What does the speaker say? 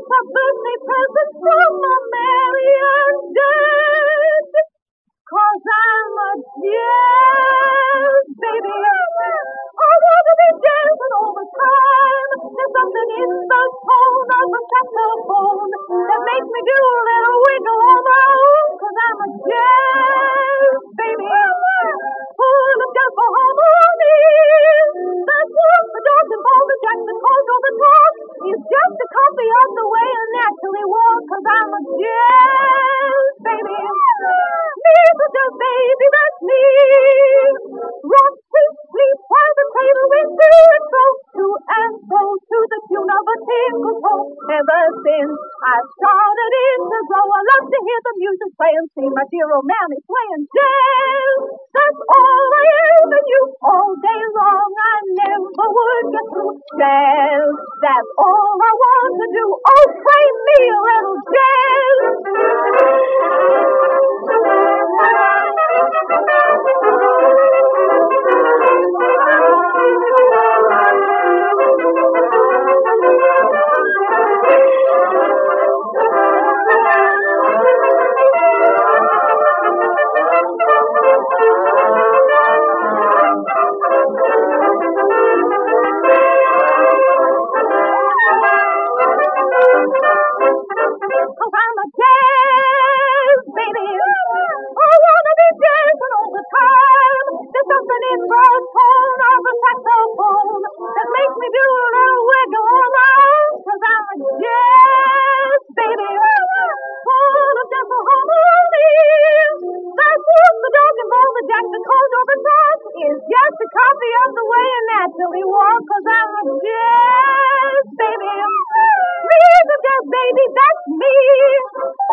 a birthday present from a Marian dead. 'Cause I'm a jazz baby. I want to be dancing all the time. There's something in the tone of a saxophone that makes me do a little wiggle on my own. 'Cause I'm a jazz baby, full of just for harmony. That's what the dogs and balls and Jackson calls all the talk. Is just a copy of the way I naturally walk. 'Cause I'm a jazz baby. Me's a jazz baby, that's me. Rock to sleep while the cradle rings to and fro, to and fro, to the tune of a tingle toe. Ever since I started in to grow, I love to hear the music play and see my dear old mammy playing jazz. That's all I ever knew. All day long I never would get through jazz. That's all I want to do. Oh, play me a little jazz. Is just a copy of the way I naturally walk. 'Cause I'm a jazz baby. Me's a jazz baby, that's me.